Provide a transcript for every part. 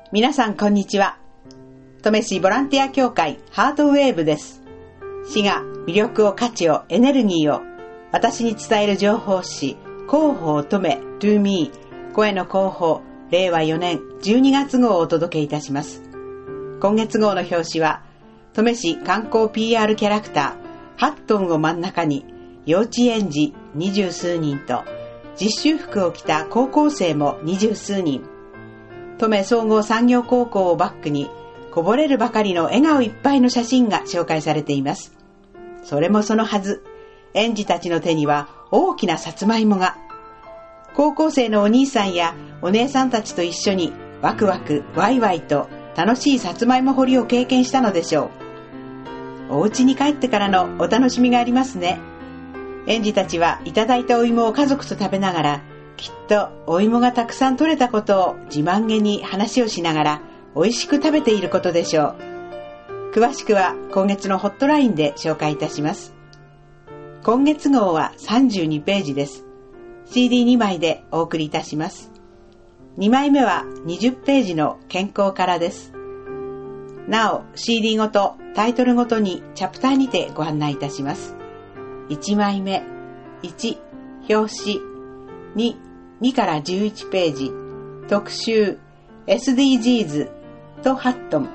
皆さんこんにちは。登米市ボランティア協会ハートウェーブです。市が魅力を価値をエネルギーを私に伝える情報誌広報登米 to me 声の広報令和4年12月号をお届けいたします。今月号の表紙は登米市観光 PR キャラクター8トンを真ん中に幼稚園児20数人と実習服を着た高校生も20数人、登米総合産業高校をバックにこぼれるばかりの笑顔いっぱいの写真が紹介されています。それもそのはず、園児たちの手には大きなさつまいもが。高校生のお兄さんやお姉さんたちと一緒にワクワクワイワイと楽しいさつまいも掘りを経験したのでしょう。お家に帰ってからのお楽しみがありますね。園児たちはいただいたお芋を家族と食べながら、きっとお芋がたくさん取れたことを自慢げに話をしながら美味しく食べていることでしょう。詳しくは今月のホットラインで紹介いたします。今月号は32ページです。CD2 枚でお送りいたします。2枚目は20ページの健康からです。なお CD ごとタイトルごとにチャプターにてご案内いたします。1枚目1表紙2から11ページ特集 SDGs と8トン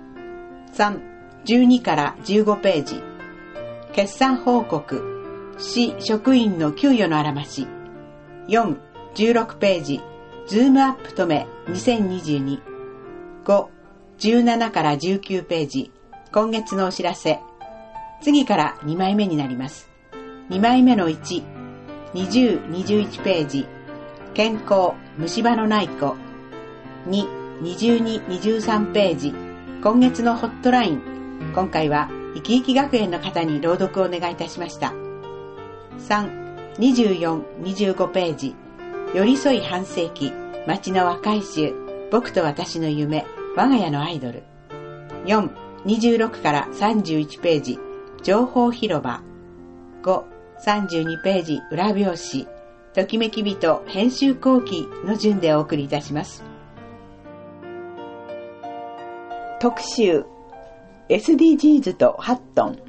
3、12から15ページ決算報告市職員の給与のあらまし4、16ページズームアップ登米2022 5、17から19ページ今月のお知らせ。次から2枚目になります。2枚目の1、20、21ページ健康虫歯のない子2、22、23ページ今月のホットライン。今回は生き生き学園の方に朗読をお願いいたしました。3、24、25ページ寄り添い半世紀町の和解集僕と私の夢我が家のアイドル4、26から31ページ情報広場5、32ページ裏表紙ときめき人編集後期の順でお送りいたします。特集 SDGs と8トン。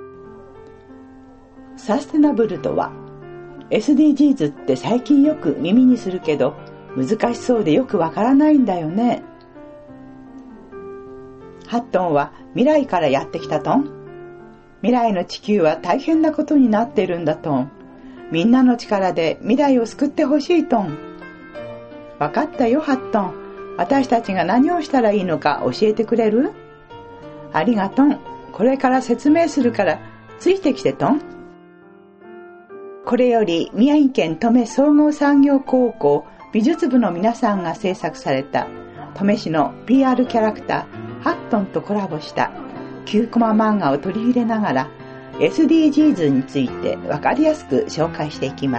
サステナブルとは SDGs って最近よく耳にするけど難しそうでよくわからないんだよね。8トンは未来からやってきたトン。未来の地球は大変なことになっているんだトン。みんなの力で未来を救ってほしいトン。わかったよ8トン。私たちが何をしたらいいのか教えてくれる？ありがとん。これから説明するからついてきてトン。これより宮城県登米総合産業高校美術部の皆さんが制作された登米市の PR キャラクター8トンとコラボした9コマ漫画を取り入れながら SDGs について分かりやすく紹介していきます。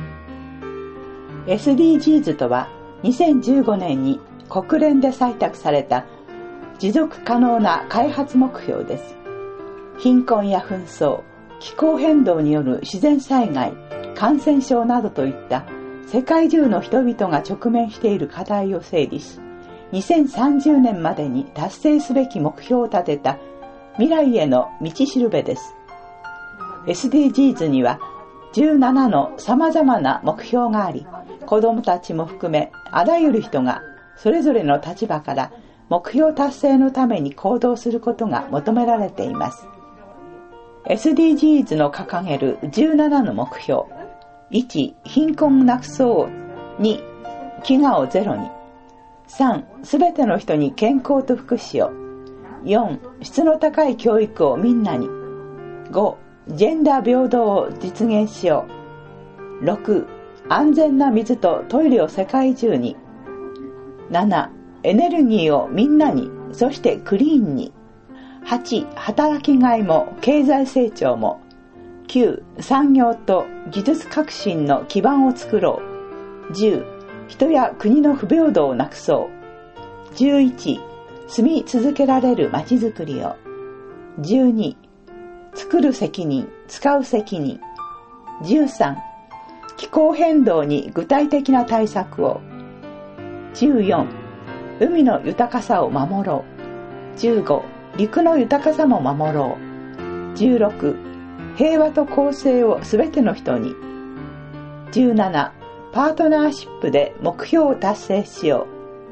SDGs とは2015年に国連で採択された持続可能な開発目標です。貧困や紛争、気候変動による自然災害、感染症などといった世界中の人々が直面している課題を整理し、2030年までに達成すべき目標を立てた未来への道しるべです。SDGs には17の様々な目標があり、子どもたちも含めあらゆる人がそれぞれの立場から目標達成のために行動することが求められています。SDGs の掲げる17の目標。1、貧困をなくそう。2、飢餓をゼロに。3、すべての人に健康と福祉を。4、質の高い教育をみんなに。5、ジェンダー平等を実現しよう。6、安全な水とトイレを世界中に。7、エネルギーをみんなに、そしてクリーンに。8、働きがいも経済成長も。9、産業と技術革新の基盤を作ろう。10、人や国の不平等をなくそう。11、住み続けられるまちづくりを。12、作る責任、使う責任。13、気候変動に具体的な対策を。14、 海の豊かさを守ろう。15、陸の豊かさも守ろう。16、平和と公正をすべての人に。17、パートナーシップで目標を達成しよ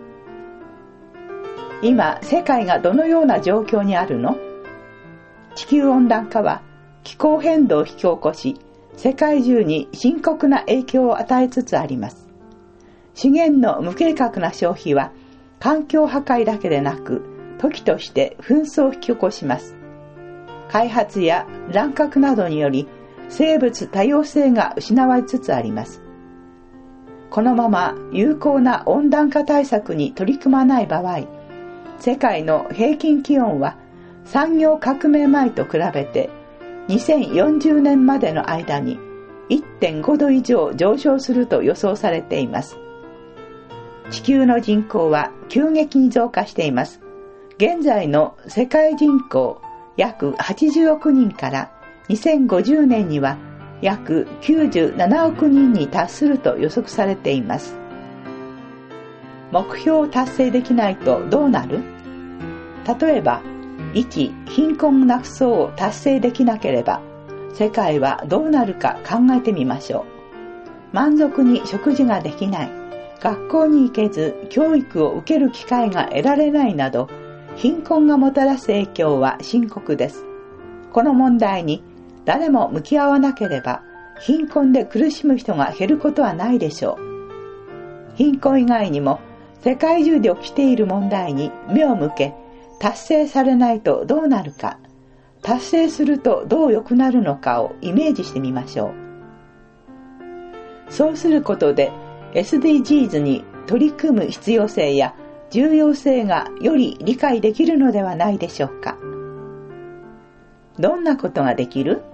う。今、世界がどのような状況にあるの？地球温暖化は気候変動を引き起こし、世界中に深刻な影響を与えつつあります。資源の無計画な消費は環境破壊だけでなく、時として紛争を引き起こします。開発や乱獲などにより生物多様性が失われつつあります。このまま有効な温暖化対策に取り組まない場合、世界の平均気温は産業革命前と比べて2040年までの間に 1.5 度以上上昇すると予想されています。地球の人口は急激に増加しています。現在の世界人口約80億人から2050年には約97億人に達すると予測されています。目標を達成できないとどうなる？例えば、1、貧困なくそうを達成できなければ、世界はどうなるか考えてみましょう。満足に食事ができない、学校に行けず教育を受ける機会が得られないなど、貧困がもたらす影響は深刻です。この問題に誰も向き合わなければ、貧困で苦しむ人が減ることはないでしょう。貧困以外にも世界中で起きている問題に目を向け、達成されないとどうなるか、達成するとどう良くなるのかをイメージしてみましょう。そうすることで SDGs に取り組む必要性や重要性がより理解できるのではないでしょうか。どんなことができる？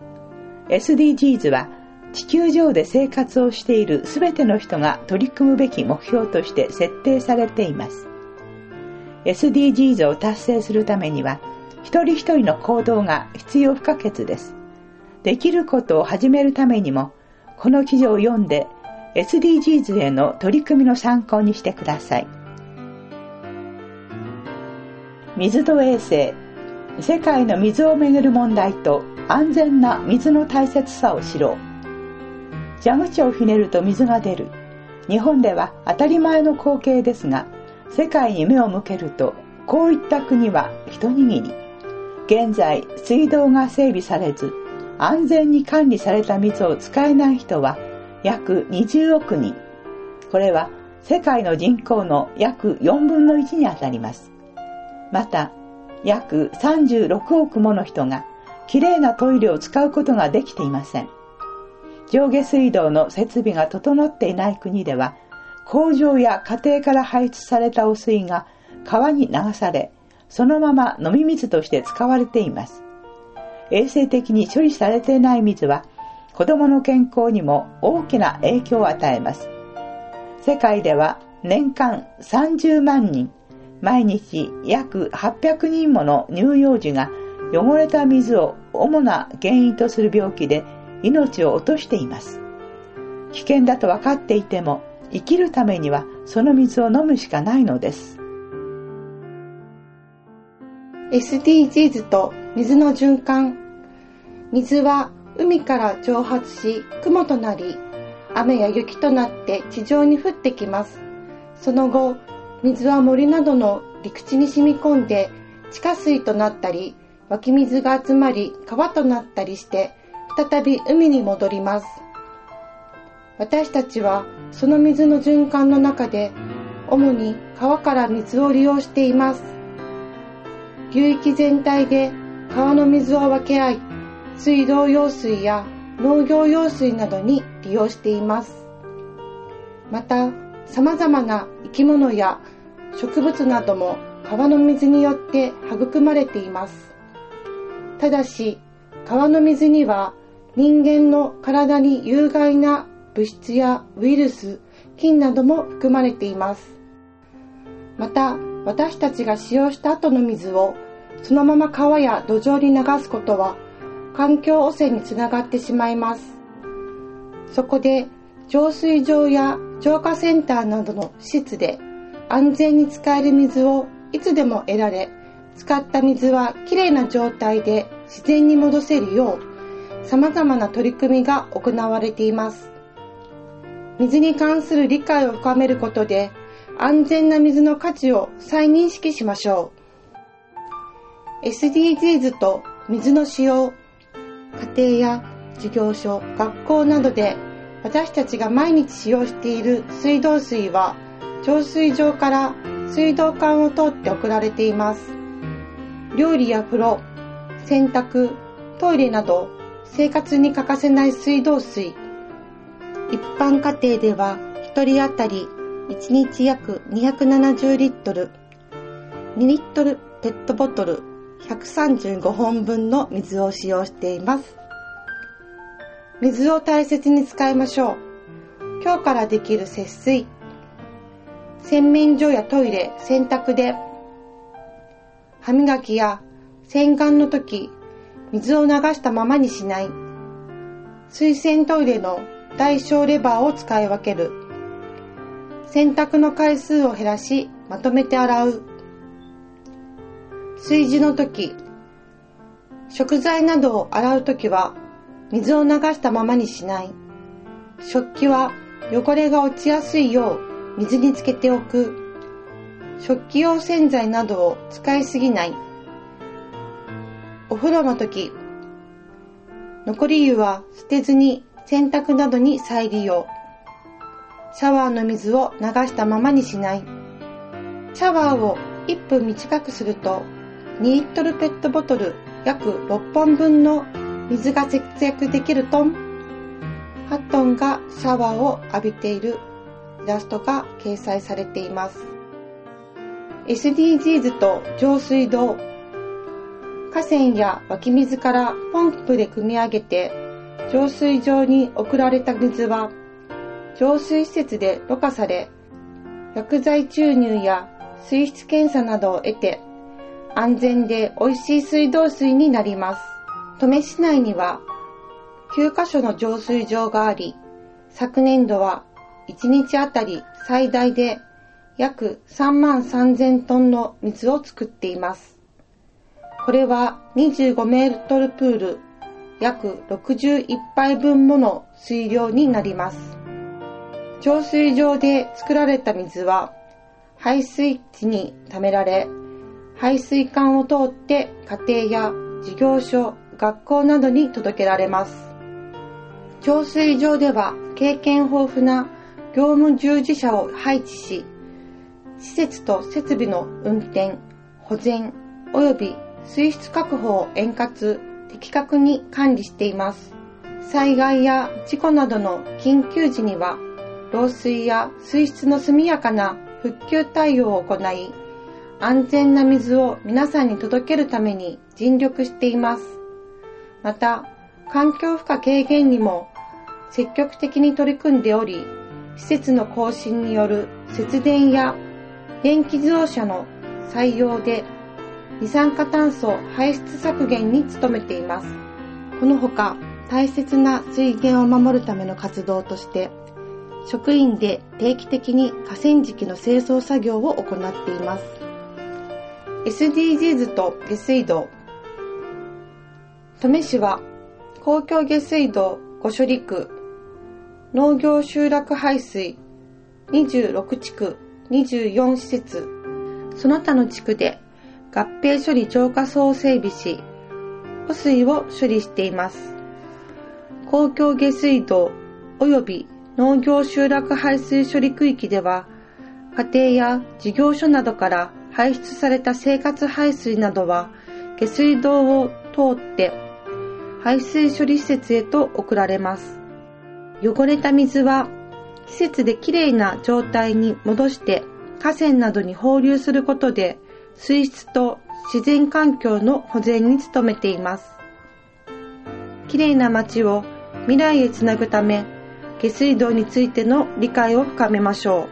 SDGs は地球上で生活をしているすべての人が取り組むべき目標として設定されています。SDGs を達成するためには、一人一人の行動が必要不可欠です。できることを始めるためにも、この記事を読んで SDGs への取り組みの参考にしてください。水と衛生、世界の水をめぐる問題と安全な水の大切さを知ろう。蛇口をひねると水が出る。日本では当たり前の光景ですが、世界に目を向けると、こういった国は一握り。現在、水道が整備されず、安全に管理された水を使えない人は約20億人。これは世界の人口の約4分の1にあたります。また、約36億もの人がきれいなトイレを使うことができていません。上下水道の設備が整っていない国では、工場や家庭から排出された汚水が川に流され、そのまま飲み水として使われています。衛生的に処理されていない水は、子どもの健康にも大きな影響を与えます。世界では年間30万人、毎日約800人もの乳幼児が汚れた水を主な原因とする病気で命を落としています。危険だと分かっていても、生きるためにはその水を飲むしかないのです。 SDGs と水の循環。水は海から蒸発し雲となり、雨や雪となって地上に降ってきます。その後、水は森などの陸地に染み込んで地下水となったり、湧き水が集まり川となったりして再び海に戻ります。私たちはその水の循環の中で主に川から水を利用しています。流域全体で川の水を分け合い、水道用水や農業用水などに利用しています。また、様々な生き物や植物なども川の水によって育まれています。ただし、川の水には人間の体に有害な物質やウイルス、菌なども含まれています。また、私たちが使用した後の水をそのまま川や土壌に流すことは環境汚染につながってしまいます。そこで浄水場や浄化センターなどの施設で安全に使える水をいつでも得られ、使った水はきれいな状態で自然に戻せるよう、様々な取り組みが行われています。水に関する理解を深めることで、安全な水の価値を再認識しましょう。SDGs と水の使用。家庭や事業所、学校などで私たちが毎日使用している水道水は、浄水場から水道管を通って送られています。料理や風呂、洗濯、トイレなど生活に欠かせない水道水。一般家庭では1人当たり1日約270リットル、2リットルペットボトル135本分の水を使用しています。水を大切に使いましょう。今日からできる節水。洗面所やトイレ、洗濯で歯磨きや洗顔の時、水を流したままにしない。水洗トイレの大小レバーを使い分ける。洗濯の回数を減らし、まとめて洗う。炊事の時、食材などを洗う時は水を流したままにしない。食器は汚れが落ちやすいよう水につけておく。食器用洗剤などを使いすぎない。お風呂の時、残り湯は捨てずに洗濯などに再利用。シャワーの水を流したままにしない。シャワーを1分短くすると2リットルペットボトル約6本分の水が節約できるトン。8トンがシャワーを浴びているイラストが掲載されています。SDGs と上水道。河川や湧き水からポンプで汲み上げて浄水場に送られた水は浄水施設でろ過され、薬剤注入や水質検査などを得て安全で美味しい水道水になります。登米市内には9カ所の浄水場があり、昨年度は1日あたり最大で約33,000トンの水を作っています。これは25メートルプール約61杯分もの水量になります。浄水場で作られた水は排水池に溜められ、排水管を通って家庭や事業所、学校などに届けられます。浄水場では経験豊富な業務従事者を配置し、施設と設備の運転、保全及び水質確保を円滑、的確に管理しています。災害や事故などの緊急時には、漏水や水質の速やかな復旧対応を行い、安全な水を皆さんに届けるために尽力しています。また、環境負荷軽減にも積極的に取り組んでおり、施設の更新による節電や電気自動車の採用で二酸化炭素排出削減に努めています。このほか、大切な水源を守るための活動として、職員で定期的に河川敷の清掃作業を行っています。SDGs と下水道。登米市は公共下水道5処理区、農業集落排水26地区24施設、その他の地区で合併処理浄化槽を整備し、汚水を処理しています。公共下水道及び農業集落排水処理区域では、家庭や事業所などから排出された生活排水などは下水道を通って排水処理施設へと送られます。汚れた水は施設できれいな状態に戻して河川などに放流することで水質と自然環境の保全に努めています。きれいな街を未来へつなぐため、下水道についての理解を深めましょ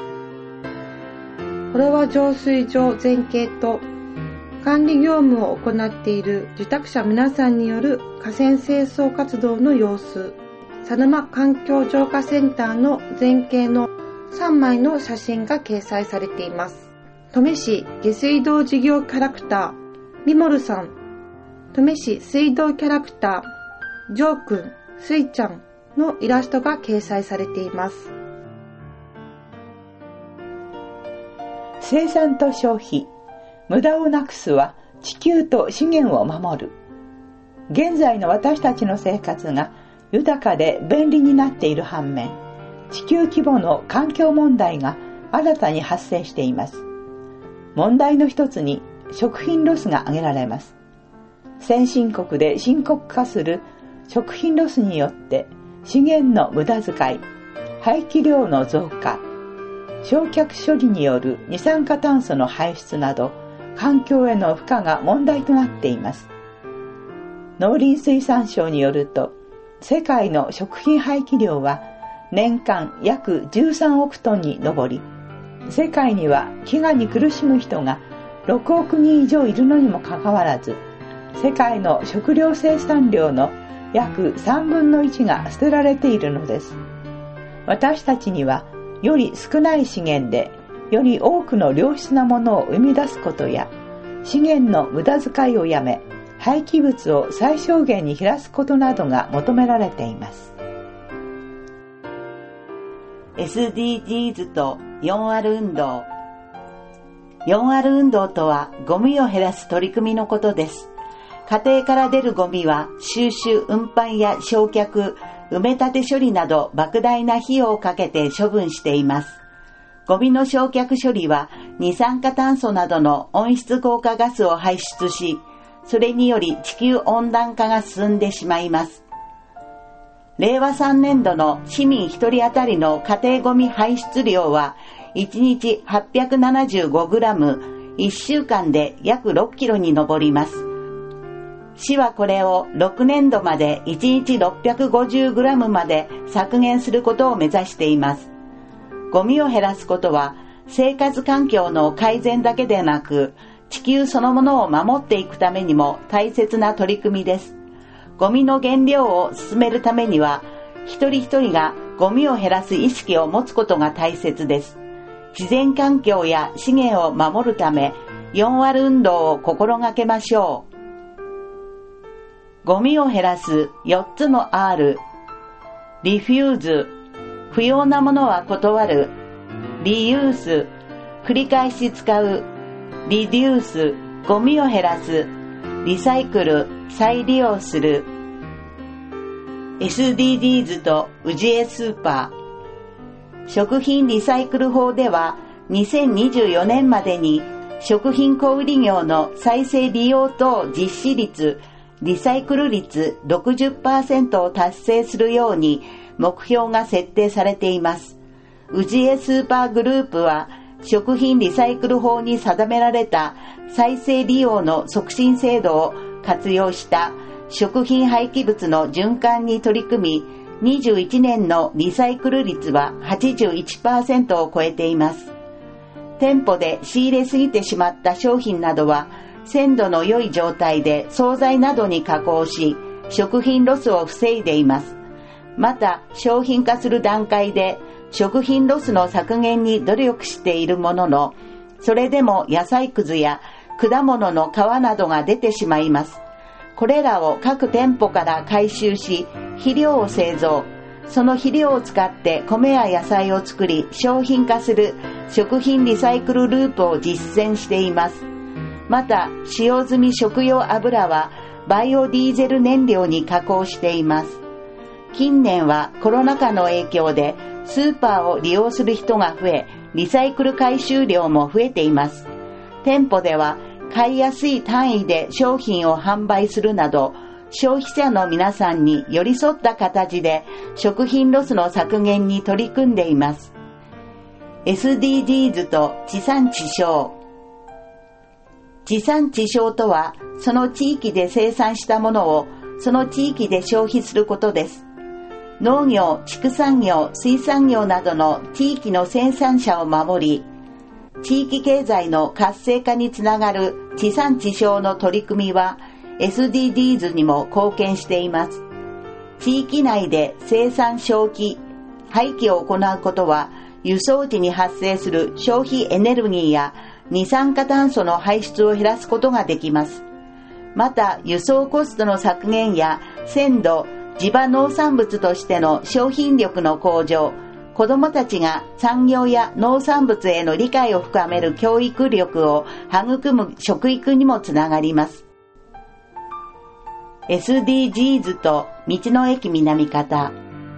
う。これは浄水場全景と管理業務を行っている受託者皆さんによる河川清掃活動の様子、佐沼環境浄化センターの全景の 3枚の写真が掲載されています。登米市下水道事業キャラクターみもるさん、登米市水道キャラクタージョーくん、スイちゃんのイラストが掲載されています。 生産と消費、無駄をなくすは地球と資源を守る。現在の私たちの生活が豊かで便利になっている反面、地球規模の環境問題が新たに発生しています。問題の一つに食品ロスが挙げられます。先進国で深刻化する食品ロスによって資源の無駄遣い、廃棄量の増加、焼却処理による二酸化炭素の排出など環境への負荷が問題となっています。農林水産省によると、世界の食品廃棄量は年間約13億トンに上り、世界には飢餓に苦しむ人が6億人以上いるのにもかかわらず、世界の食料生産量の約3分の1が捨てられているのです。私たちにはより少ない資源でより多くの良質なものを生み出すことや、資源の無駄遣いをやめ、廃棄物を最小限に減らすことなどが求められています。SDGs と 4R 運動。4R 運動とはゴミを減らす取り組みのことです。家庭から出るゴミは収集、運搬や焼却、埋め立て処理など莫大な費用をかけて処分しています。ゴミの焼却処理は二酸化炭素などの温室効果ガスを排出し、それにより地球温暖化が進んでしまいます。令和3年度の市民1人当たりの家庭ゴミ排出量は1日 875g、1週間で約6キロに上ります。市はこれを6年度まで1日 650g まで削減することを目指しています。ゴミを減らすことは生活環境の改善だけでなく、地球そのものを守っていくためにも大切な取り組みです。ゴミの減量を進めるためには、一人一人がゴミを減らす意識を持つことが大切です。自然環境や資源を守るため、4R 運動を心がけましょう。ゴミを減らす4つの R。リフューズ、不要なものは断る。リユース、繰り返し使う。リデュース、ゴミを減らす。リサイクル、再利用する。SDGs と氏家スーパー。食品リサイクル法では、2024年までに食品小売業の再生利用等実施率、リサイクル率 60% を達成するように目標が設定されています。氏家スーパーグループは、食品リサイクル法に定められた再生利用の促進制度を活用した食品廃棄物の循環に取り組み、21年のリサイクル率は 81% を超えています。店舗で仕入れすぎてしまった商品などは、鮮度の良い状態で惣菜などに加工し、食品ロスを防いでいます。また、商品化する段階で食品ロスの削減に努力しているものの、それでも野菜くずや果物の皮などが出てしまいます。これらを各店舗から回収し、肥料を製造。その肥料を使って米や野菜を作り商品化する食品リサイクルループを実践しています。また、使用済み食用油はバイオディーゼル燃料に加工しています。近年はコロナ禍の影響でスーパーを利用する人が増え、リサイクル回収量も増えています。店舗では買いやすい単位で商品を販売するなど、消費者の皆さんに寄り添った形で食品ロスの削減に取り組んでいます。SDGs と地産地消。地産地消とは、その地域で生産したものをその地域で消費することです。農業、畜産業、水産業などの地域の生産者を守り、地域経済の活性化につながる地産地消の取り組みは SDGs にも貢献しています。地域内で生産消費、廃棄を行うことは輸送時に発生する消費エネルギーや二酸化炭素の排出を減らすことができます。また、輸送コストの削減や鮮度、地場農産物としての商品力の向上、子どもたちが産業や農産物への理解を深める教育力を育む食育にもつながります。SDGs と道の駅南方。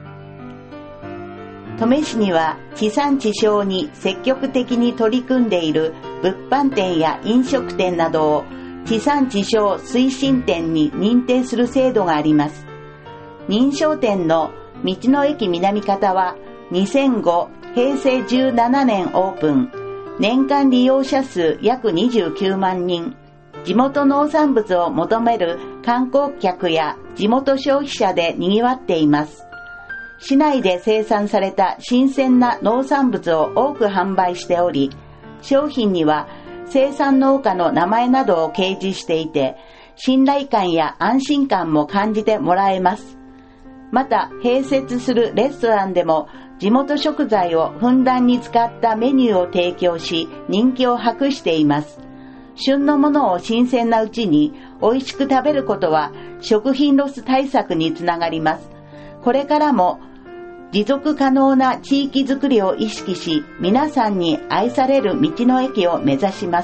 登米市には地産地消に積極的に取り組んでいる物販店や飲食店などを地産地消推進店に認定する制度があります。認証店の道の駅南方は2005平成17年オープン、年間利用者数約29万人、地元農産物を求める観光客や地元消費者で賑わっています。市内で生産された新鮮な農産物を多く販売しており、商品には生産農家の名前などを掲示していて、信頼感や安心感も感じてもらえます。また、併設するレストランでも地元食材をふんだんに使ったメニューを提供し、人気を博しています。旬のものを新鮮なうちに美味しく食べることは食品ロス対策につながります。これからも持続可能な地域づくりを意識し、皆さんに愛される道の駅を目指します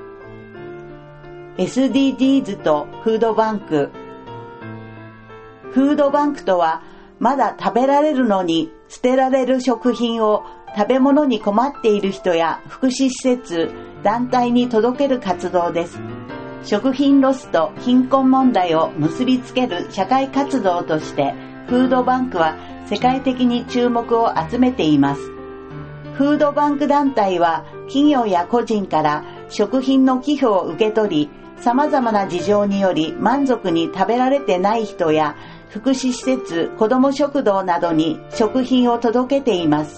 。SDGs とフードバンク。フードバンクとは、まだ食べられるのに捨てられる食品を食べ物に困っている人や福祉施設、団体に届ける活動です。食品ロスと貧困問題を結びつける社会活動として、フードバンクは世界的に注目を集めています。フードバンク団体は企業や個人から食品の寄付を受け取り、様々な事情により満足に食べられてない人や福祉施設、子ども食堂などに食品を届けています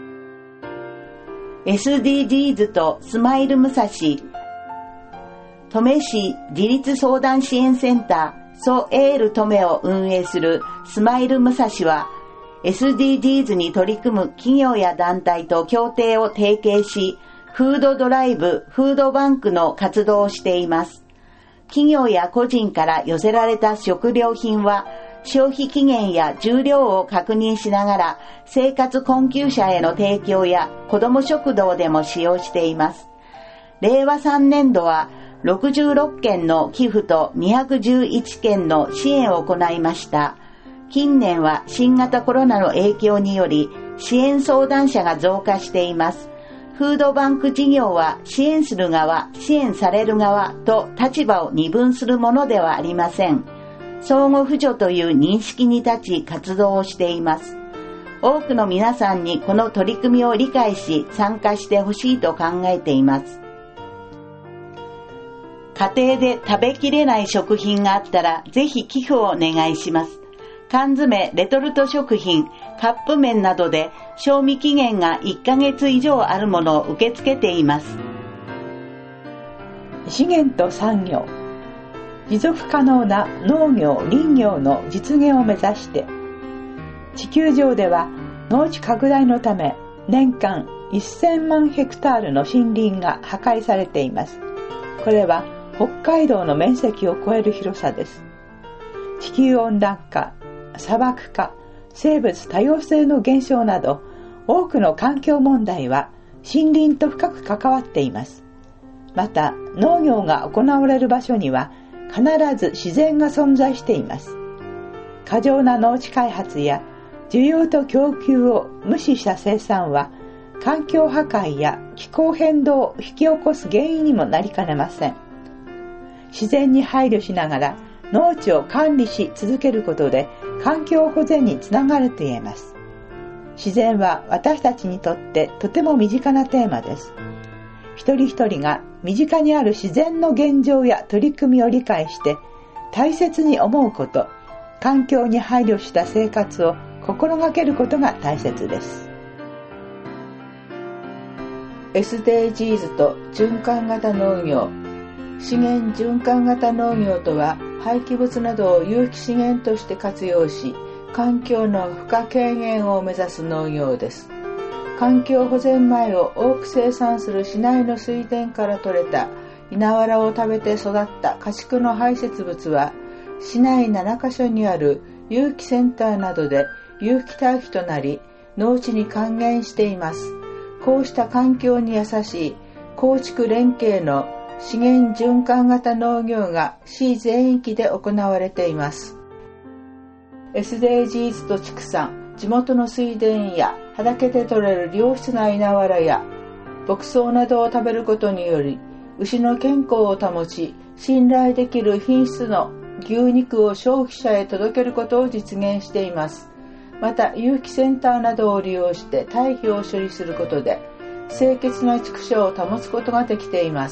。SDGs とスマイル武蔵。登米市自立相談支援センターソエール登米を運営するスマイル武蔵は SDGs に取り組む企業や団体と協定を締結し、フードドライブ、フードバンクの活動をしています。企業や個人から寄せられた食料品は消費期限や重量を確認しながら生活困窮者への提供や子ども食堂でも使用しています。令和3年度は66件の寄付と211件の支援を行いました。近年は新型コロナの影響により支援相談者が増加しています。フードバンク事業は支援する側、支援される側と立場を二分するものではありません。相互扶助という認識に立ち活動をしています。多くの皆さんにこの取り組みを理解し参加してほしいと考えています。家庭で食べきれない食品があったらぜひ寄付をお願いします。缶詰、レトルト食品、カップ麺などで賞味期限が1ヶ月以上あるものを受け付けています。 資源と産業、持続可能な農業・林業の実現を目指して地球上では農地拡大のため年間1000万ヘクタールの森林が破壊されています。これは北海道の面積を超える広さです。地球温暖化、砂漠化、生物多様性の減少など多くの環境問題は森林と深く関わっています。また農業が行われる場所には必ず自然が存在しています。過剰な農地開発や需要と供給を無視した生産は環境破壊や気候変動を引き起こす原因にもなりかねません。自然に配慮しながら農地を管理し続けることで環境保全につながると言えます。自然は私たちにとってとても身近なテーマです。一人一人が身近にある自然の現状や取り組みを理解して大切に思うこと、環境に配慮した生活を心がけることが大切です。 SDGs と循環型農業。資源循環型農業とは廃棄物などを有機資源として活用し環境の負荷軽減を目指す農業です。 環境保全米を多く生産する市内の水田から取れた稲わらを食べて育った家畜の排泄物は、市内7カ所にある有機センターなどで有機堆肥となり、農地に還元しています。こうした環境に優しい耕畜連携の資源循環型農業が市全域で行われています。SDGs と畜産、地元の水田や畑で採れる良質な稲わらや牧草などを食べることにより、牛の健康を保ち、信頼できる品質の牛肉を消費者へ届けることを実現しています。また、有機センターなどを利用して堆肥を処理することで、清潔な畜生を保つことができています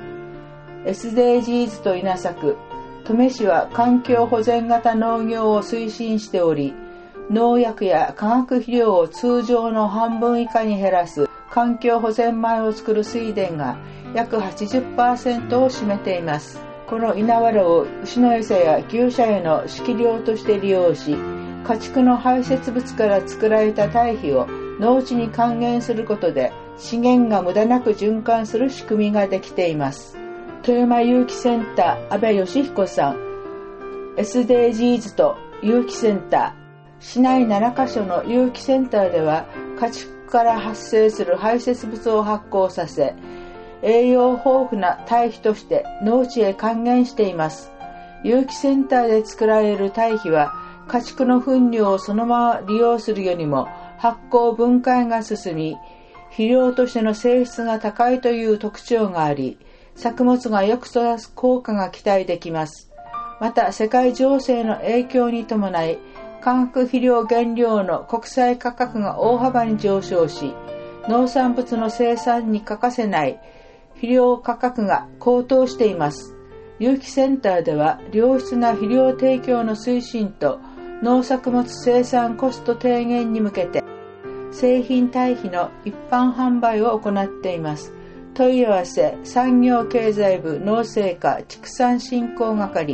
。SDGs と稲作、登米市は環境保全型農業を推進しており、農薬や化学肥料を通常の半分以下に減らす環境保全米を作る水田が約 80% を占めています。この稲わらを牛の餌や牛舎への飼料として利用し、家畜の排泄物から作られた堆肥を農地に還元することで、資源が無駄なく循環する仕組みができています。富山有機センター安倍義彦さん、 SDGs と有機センター、市内7カ所の有機センターでは、家畜から発生する排泄物を発酵させ、栄養豊富な堆肥として農地へ還元しています。有機センターで作られる堆肥は、家畜の糞尿をそのまま利用するよりも発酵分解が進み、肥料としての性質が高いという特徴があり、作物がよく育つ効果が期待できます。また、世界情勢の影響に伴い、化学肥料原料の国際価格が大幅に上昇し、農産物の生産に欠かせない肥料価格が高騰しています。有機センターでは、良質な肥料提供の推進と農作物生産コスト低減に向けて、製品堆肥の一般販売を行っています。問い合わせ、産業経済部農政課畜産振興係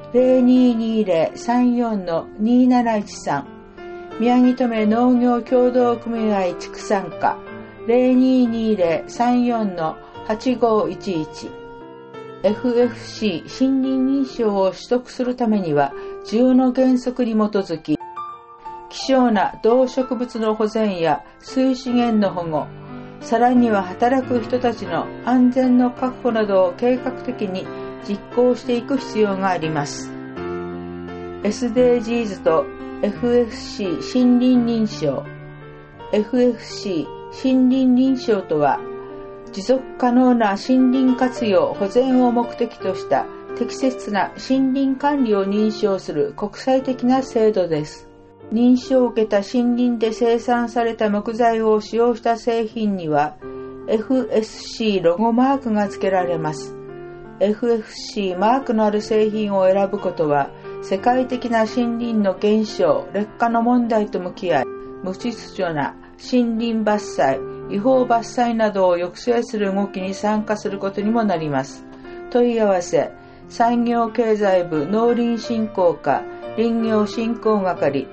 0220-34-2713、 宮城登米農業協同組合畜産課 0220-34-8511。 FFC 森林認証を取得するためには、10の原則に基づき、希少な動植物の保全や水資源の保護、さらには働く人たちの安全の確保などを計画的に実行していく必要があります。 SDGs と FFC 森林認証。 FFC 森林認証とは、持続可能な森林活用保全を目的とした適切な森林管理を認証する国際的な制度です。認証を受けた森林で生産された木材を使用した製品には FSC ロゴマークが付けられます。 FFC マークのある製品を選ぶことは、世界的な森林の減少・劣化の問題と向き合い、無秩序な森林伐採、違法伐採などを抑制する動きに参加することにもなります。問い合わせ、産業経済部農林振興課林業振興係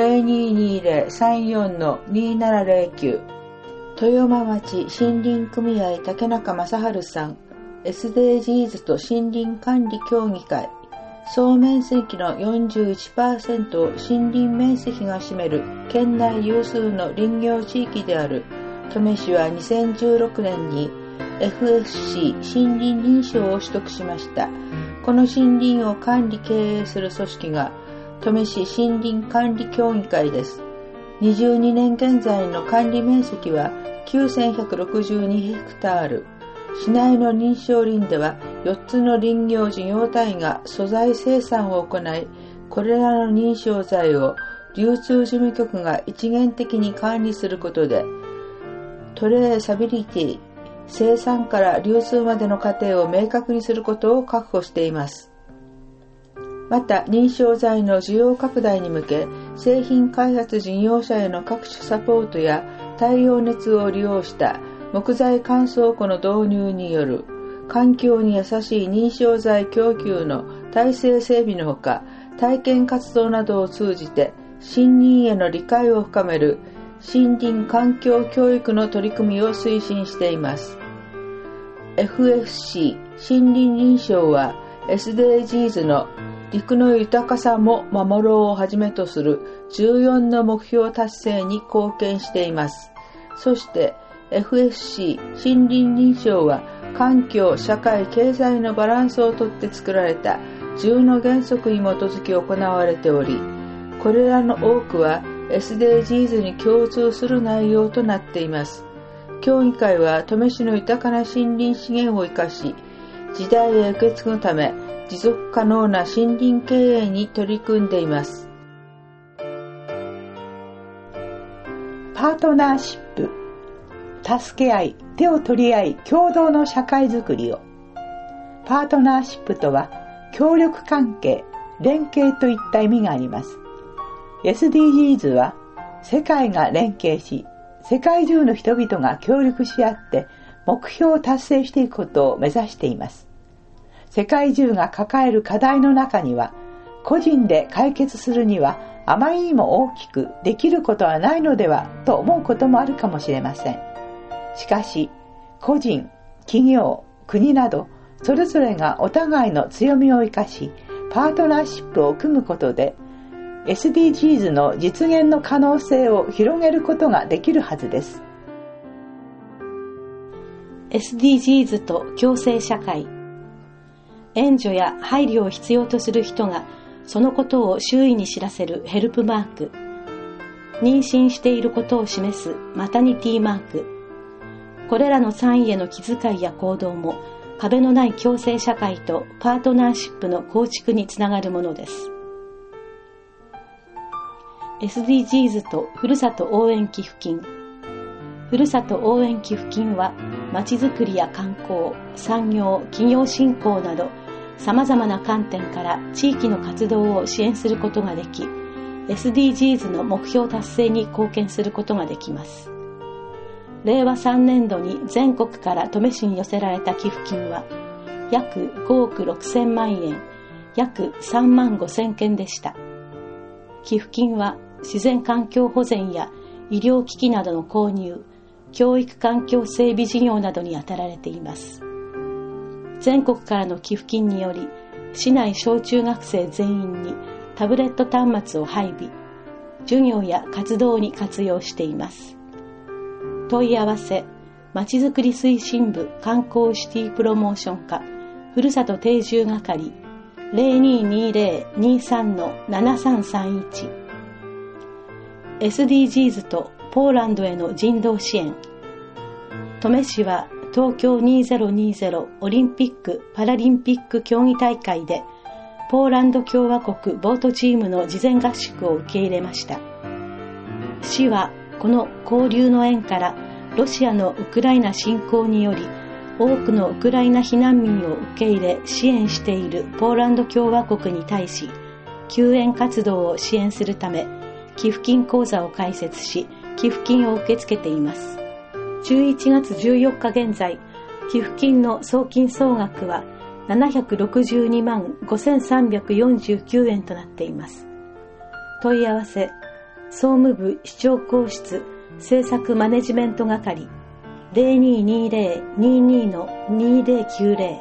0220-34-2709。 豊間町森林組合竹中正治さん、 SDGs と森林管理協議会。総面積の 41% を森林面積が占める県内有数の林業地域である登米市は2016年に FFC 森林認証を取得しました。この森林を管理経営する組織が登米市森林管理協議会です。22年現在の管理面積は9162ヘクタール。市内の認証林では4つの林業事業体が素材生産を行い、これらの認証材を流通事務局が一元的に管理することで、トレーサビリティ、生産から流通までの過程を明確にすることを確保しています。また、認証材の需要拡大に向け、製品開発事業者への各種サポートや太陽熱を利用した木材乾燥庫の導入による環境に優しい認証材供給の体制整備のほか、体験活動などを通じて森林への理解を深める森林環境教育の取り組みを推進しています。FFC 森林認証は SDGs の陸の豊かさも守ろうをはじめとする14の目標達成に貢献しています。そして FFC 森林認証は環境、社会、経済のバランスをとって作られた10の原則に基づき行われており、これらの多くは SDGs に共通する内容となっています。協議会は登米市の豊かな森林資源を生かし、時代へ受け継ぐため持続可能な森林経営に取り組んでいます。 パートナーシップ、助け合い、手を取り合い、共同の社会づくりを。パートナーシップとは、協力関係、連携といった意味があります。SDGs は、世界が連携し、世界中の人々が協力し合って目標を達成していくことを目指しています。世界中が抱える課題の中には、個人で解決するにはあまりにも大きくできることはないのではと思うこともあるかもしれません。しかし、個人、企業、国などそれぞれがお互いの強みを生かし、パートナーシップを組むことで、SDGs の実現の可能性を広げることができるはずです。 SDGs と共生社会。援助や配慮を必要とする人がそのことを周囲に知らせるヘルプマーク。妊娠していることを示すマタニティマーク。これらの3位への気遣いや行動も壁のない共生社会とパートナーシップの構築につながるものです。SDGs とふるさと応援寄付金。ふるさと応援寄付金は、まちづくりや観光、産業、企業振興など、様々な観点から地域の活動を支援することができ、SDGs の目標達成に貢献することができます。令和3年度に全国から登米市に寄せられた寄付金は、約5億6000万円、約3万5000件でした。寄付金は、自然環境保全や医療機器などの購入、教育環境整備事業などに充てられています。全国からの寄付金により、市内小中学生全員にタブレット端末を配備、授業や活動に活用しています。問い合わせ、まちづくり推進部観光シティプロモーション課、ふるさと定住係、0220-23-7331。SDGs とポーランドへの人道支援。登米市は東京2020オリンピック・パラリンピック競技大会でポーランド共和国ボートチームの事前合宿を受け入れました。市はこの交流の縁からロシアのウクライナ侵攻により多くのウクライナ避難民を受け入れ支援しているポーランド共和国に対し救援活動を支援するため寄付金口座を開設し寄付金を受け付けています。11月14日現在、寄付金の総金総額は762万5349円となっています。問い合わせ、総務部市長公室政策マネジメント係 0220-22-2090。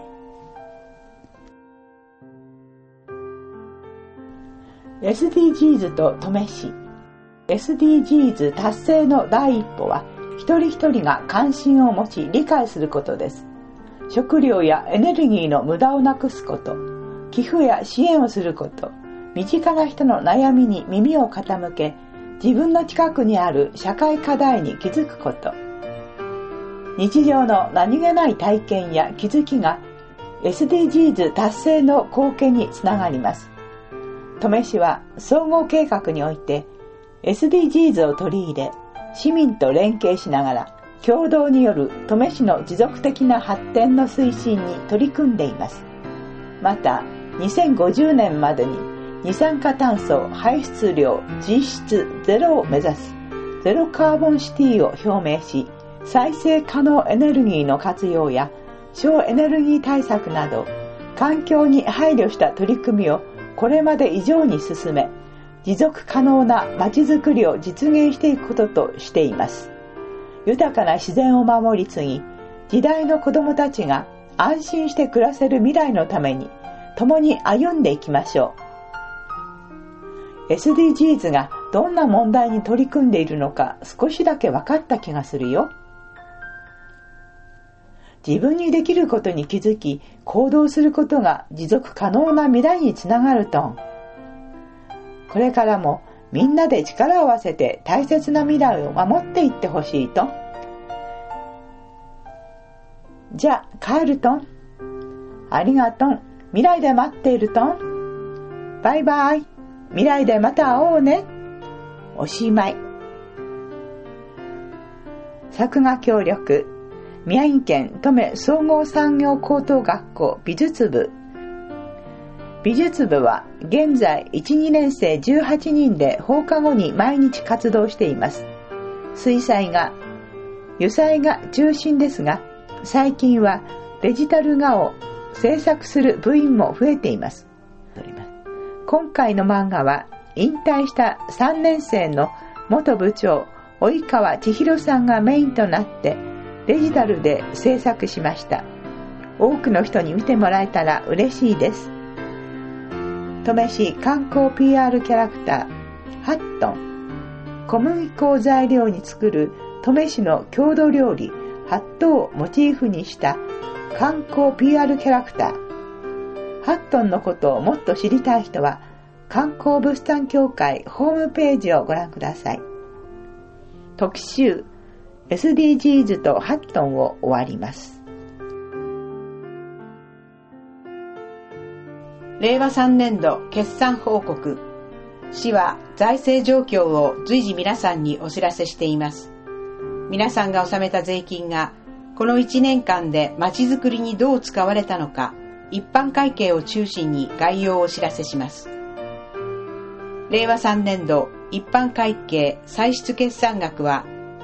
SDGs と登米市。SDGs 達成の第一歩は、一人一人が関心を持ち理解することです。食料やエネルギーの無駄をなくすこと、寄付や支援をすること、身近な人の悩みに耳を傾け、自分の近くにある社会課題に気づくこと。日常の何気ない体験や気づきが SDGs 達成の貢献につながります。登米市は総合計画において SDGs を取り入れ、市民と連携しながら共同による登米市の持続的な発展の推進に取り組んでいます。また、2050年までに二酸化炭素排出量実質ゼロを目指すゼロカーボンシティを表明し、再生可能エネルギーの活用や省エネルギー対策など環境に配慮した取り組みをこれまで以上に進め、 持続可能なまちづくりを実現していくこととしています。豊かな自然を守り継ぎ、時代の子どもたちが安心して暮らせる未来のために共に歩んでいきましょう。SDGs がどんな問題に取り組んでいるのか少しだけ分かった気がするよ。自分にできることに気づき行動することが持続可能な未来につながると。これからもみんなで力を合わせて大切な未来を守っていってほしいと。じゃあ帰るとん。ありがとん。未来で待っているとん。バイバイ。未来でまた会おうね。おしまい。作画協力、宮城県登米総合産業高等学校美術部。美術部は現在 1,2 年生18人で放課後に毎日活動しています。水彩画、油彩が中心ですが、最近はデジタル画を制作する部員も増えています。今回の漫画は引退した3年生の元部長及川千尋さんがメインとなってデジタルで制作しました。多くの人に見てもらえたら嬉しいです。登米市観光 PR キャラクターハットン、小麦粉を材料に作る登米市の郷土料理ハットをモチーフにした観光 PR キャラクター。ハットンのことをもっと知りたい人は観光物産協会ホームページをご覧ください。特集 SDGs とハットンを終わります。 令和3年度決算報告。市は財政状況を随時皆さんにお知らせしています。皆さんが納めた税金がこの1年間でまちづくりにどう使われたのか、一般会計を中心に概要をお知らせします。令和3年度一般会計歳出決算額は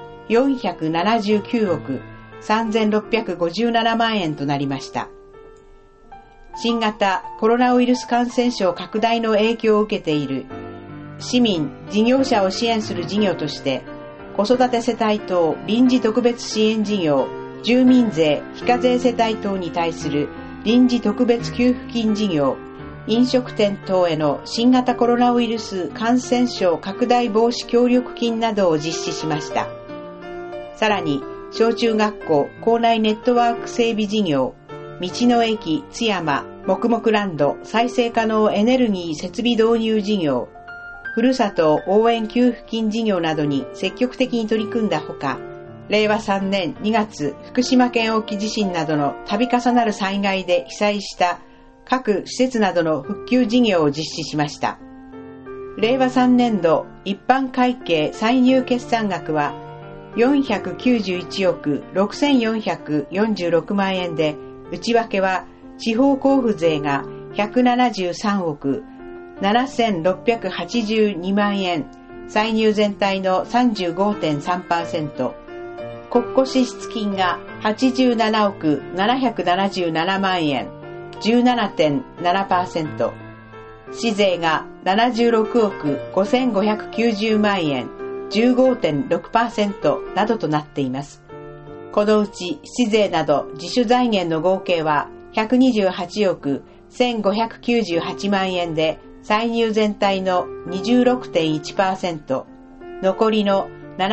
479億3657万円となりました。新型コロナウイルス感染症拡大の影響を受けている市民・事業者を支援する事業として、子育て世帯等臨時特別支援事業、住民税非課税世帯等に対する臨時特別給付金事業、飲食店等への新型コロナウイルス感染症拡大防止協力金などを実施しました。さらに、小中学校校内ネットワーク整備事業、道の駅津山もくもくランド再生可能エネルギー設備導入事業、ふるさと応援給付金事業などに積極的に取り組んだほか、令和3年2月福島県沖地震などの度重なる災害で被災した各施設などの復旧事業を実施しました。令和3年度一般会計歳入決算額は491億6446万円で、内訳は地方交付税が173億7682万円、歳入全体の 35.3%、国庫支出金が87億777万円、17.7%、市税が76億5590万円、15.6% などとなっています。このうち市税など自主財源の合計は128億1598万円で、歳入全体の 26.1%、残りの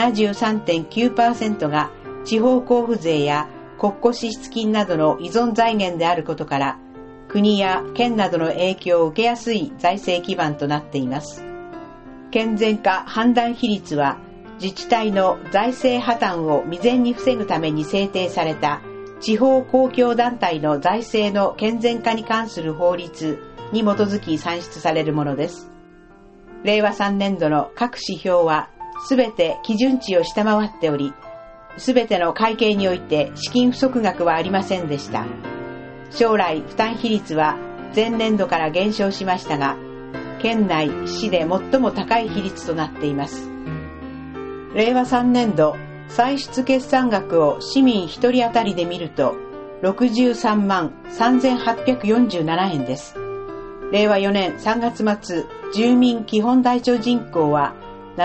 73.9% が地方交付税や国庫支出金などの依存財源であることから、国や県などの影響を受けやすい財政基盤となっています。健全化判断比率は、自治体の財政破綻を未然に防ぐために制定された地方公共団体の財政の健全化に関する法律に基づき算出されるものです。令和3年度の各指標はすべて基準値を下回っており、すべての会計において資金不足額はありませんでした。将来負担比率は前年度から減少しましたが、県内市で最も高い比率となっています。令和3年度歳出決算額を市民1人当たりで見ると63万3847円です。 令和4年3月末、住民基本台帳人口は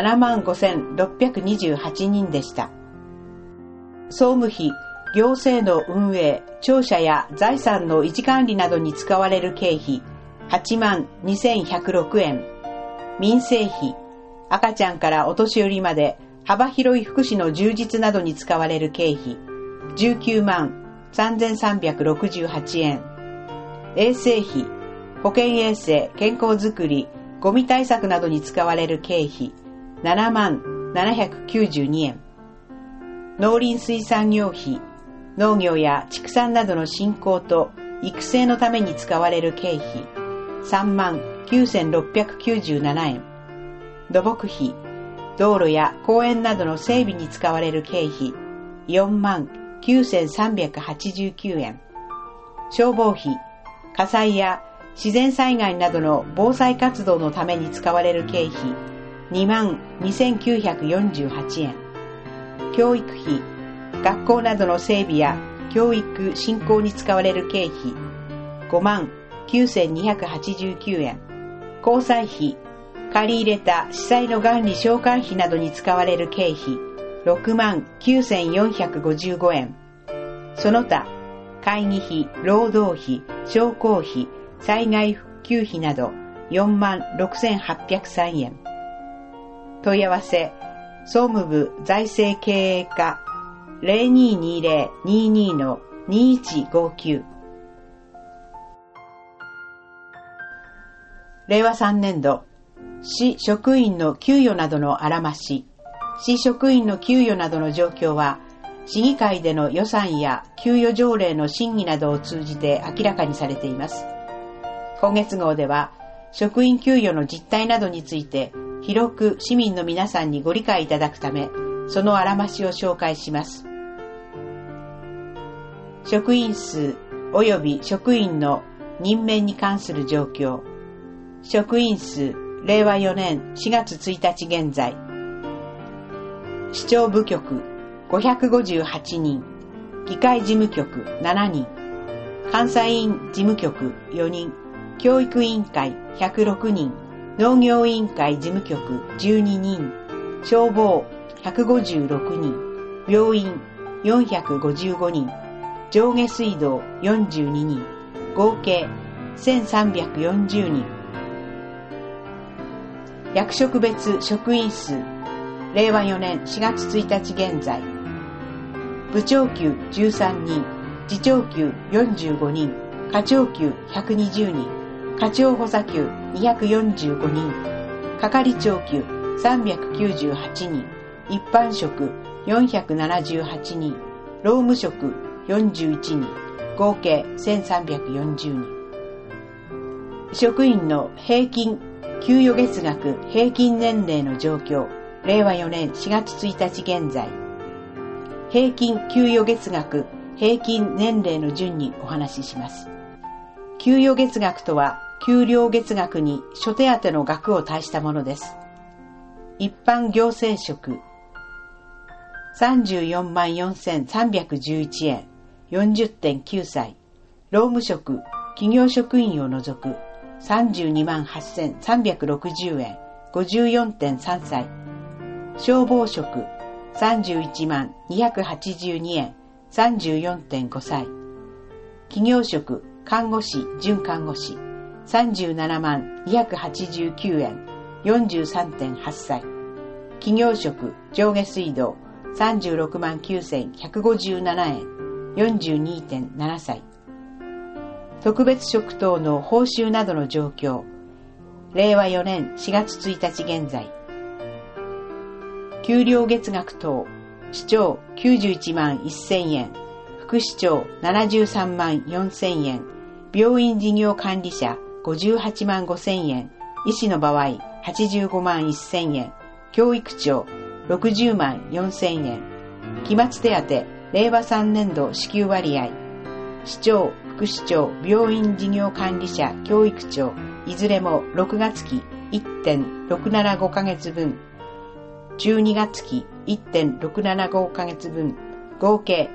75,628 人でした。総務費、行政の運営、庁舎や財産の維持管理などに使われる経費、82,106円。民生費、赤ちゃんからお年寄りまで幅広い福祉の充実などに使われる経費、193,368円。衛生費、保健衛生、健康づくり、ゴミ対策などに使われる経費、70,792円。農林水産業費、農業や畜産などの振興と育成のために使われる経費、39,697円。土木費、道路や公園などの整備に使われる経費、49,389円。消防費、火災や自然災害などの防災活動のために使われる経費、22,948円。教育費、学校などの整備や教育振興に使われる経費、59,289円。交際費、借り入れた司祭の管理償還費などに使われる経費、69,455円。その他、会議費、労働費、商工費、災害復旧費など 46,803 円。問い合わせ、総務部財政経営課 0220-22-2159。令和3年度、市職員の給与などのあらまし。市職員の給与などの状況は、市議会での予算や給与条例の審議などを通じて明らかにされています。今月号では、職員給与の実態などについて、広く市民の皆さんにご理解いただくため、そのあらましを紹介します。職員数及び職員の任免に関する状況。職員数、令和4年4月1日現在。市長部局558人、議会事務局7人、監査院事務局4人、教育委員会106人、農業委員会事務局12人、消防156人、病院455人、上下水道42人、合計1340人。役職別職員数、令和4年4月1日現在。部長級13人、次長級45人、課長級120人、課長補佐級245人、係長級398人、一般職478人、労務職41人、合計1340人。職員の平均給与月額平均年齢の状況、令和4年4月1日現在。平均給与月額平均年齢の順にお話しします。給与月額とは、給料月額に諸手当の額を足したものです。一般行政職 344,311 円 40.9 歳。労務職、企業職員を除く328,360 円 54.3 歳。消防職 312,282 円 34.5 歳。企業職、看護師、準看護師37,289 円 43.8 歳。企業職、上下水道369,157 円 42.7 歳。特別職等の報酬などの状況、令和4年4月1日現在。給料月額等、市長91万1000円、副市長73万4000円、病院事業管理者58万5000円、医師の場合85万1000円、教育長60万4000円、期末手当、令和3年度支給割合、市長、副市長、病院事業管理者、教育長、いずれも6月期 1.675 ヶ月分、12月期 1.675 ヶ月分、合計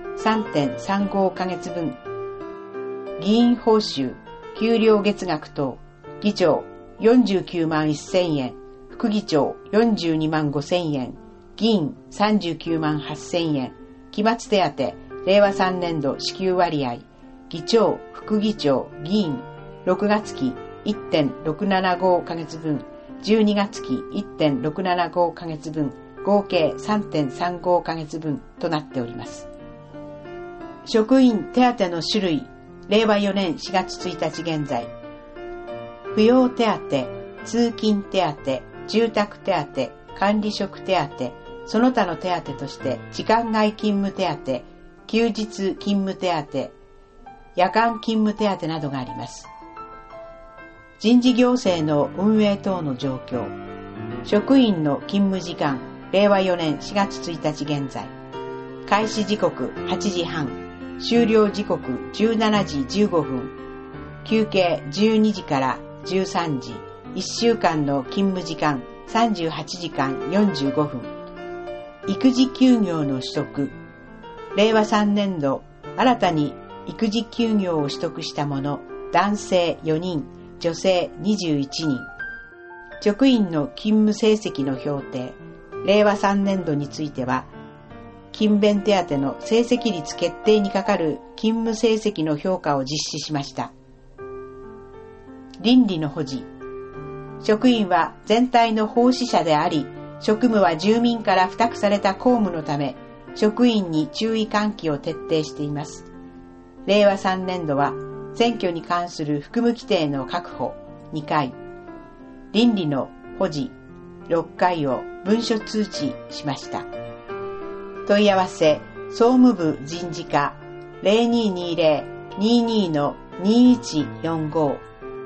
3.35 ヶ月分。議員報酬、給料月額等、 議長49万1000円、副議長42万5000円、議員39万8000円、期末手当、令和3年度支給割合、議長、副議長、議員、6月期 1.675 ヶ月分、12月期 1.675 ヶ月分、合計 3.35 ヶ月分となっております。職員手当の種類、令和4年4月1日現在、扶養手当、通勤手当、住宅手当、管理職手当、その他の手当として時間外勤務手当、休日勤務手当、夜間勤務手当などがあります。人事行政の運営等の状況、職員の勤務時間、令和4年4月1日現在、開始時刻8時半、終了時刻17時15分、休憩12時から13時、1週間の勤務時間38時間45分、育児休業の取得、令和3年度新たに育児休業を取得した者、男性4人、女性21人、職員の勤務成績の評定、令和3年度については、勤勉手当の成績率決定にかかる勤務成績の評価を実施しました。倫理の保持、職員は全体の奉仕者であり、職務は住民から付託された公務のため、職員に注意喚起を徹底しています。令和3年度は、選挙に関する服務規定の確保2回、倫理の保持6回を文書通知しました。問い合わせ、総務部人事課 0220-22-2145。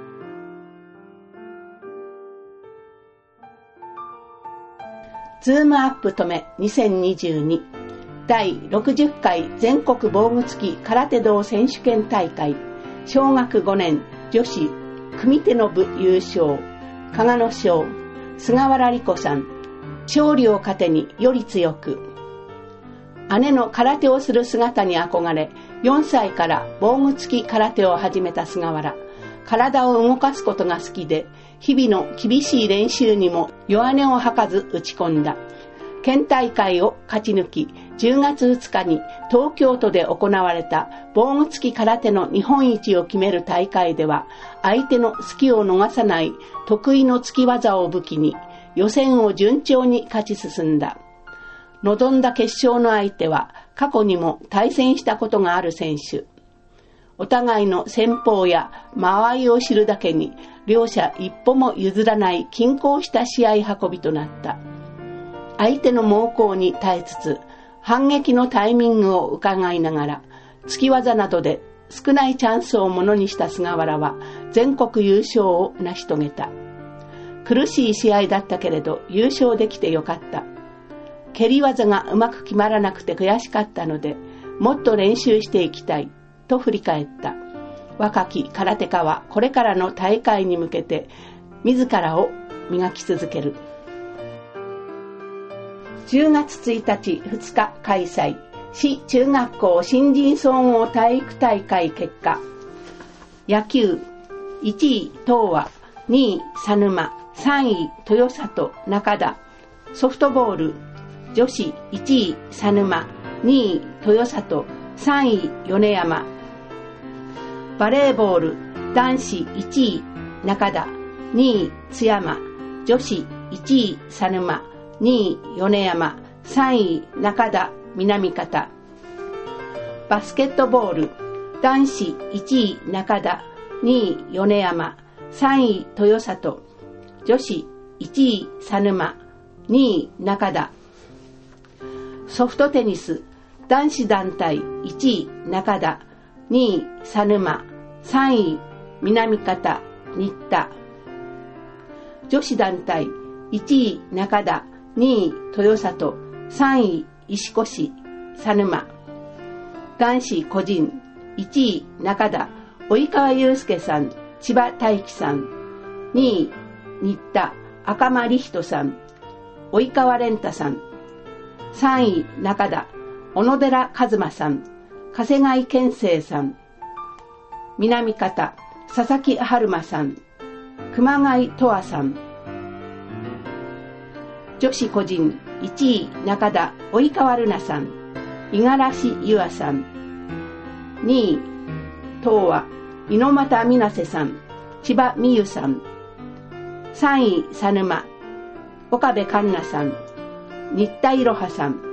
ズームアップ止め2022第60回全国防具付き空手道選手権大会小学5年女子組手の部優勝、加賀野賞、菅原理子さん。勝利を糧により強く。姉の空手をする姿に憧れ、4歳から防具付き空手を始めた菅原。体を動かすことが好きで、日々の厳しい練習にも弱音を吐かず打ち込んだ。県大会を勝ち抜き、10月2日に東京都で行われた防具付き空手の日本一を決める大会では、相手の隙を逃さない得意の突き技を武器に予選を順調に勝ち進んだ。臨んだ決勝の相手は過去にも対戦したことがある選手。お互いの戦法や間合いを知るだけに、両者一歩も譲らない均衡した試合運びとなった。相手の猛攻に耐えつつ、反撃のタイミングを伺いながら、突き技などで少ないチャンスをものにした菅原は全国優勝を成し遂げた。苦しい試合だったけれど優勝できてよかった。蹴り技がうまく決まらなくて悔しかったので、もっと練習していきたいと振り返った。若き空手家はこれからの大会に向けて自らを磨き続ける。10月1日2日開催、市中学校新人総合体育大会結果。野球、1位東和、2位佐沼、3位豊里中田。ソフトボール、女子1位佐沼、2位豊里、3位米山。バレーボール、男子1位中田、2位津山、女子1位佐沼、2位米山、3位中田南方。バスケットボール、男子1位中田、2位米山、3位豊里、女子1位佐沼、2位中田。ソフトテニス、男子団体1位中田、2位佐沼、3位南方新田。女子団体1位中田、2位豊里、3位石越佐沼。男子個人1位中田、及川祐介さん、千葉大輝さん。2位新田、赤間理人さん、及川蓮太さん。3位中田、小野寺一馬さん、加瀬貝健生さん。南方、佐々木春馬さん、 熊谷とわさん。女子個人1位中田及川瑠奈さん、五十嵐優愛さん。2位東和猪俣水瀬さん、千葉美優さん。3位佐沼岡部環奈さん、新田いろはさん。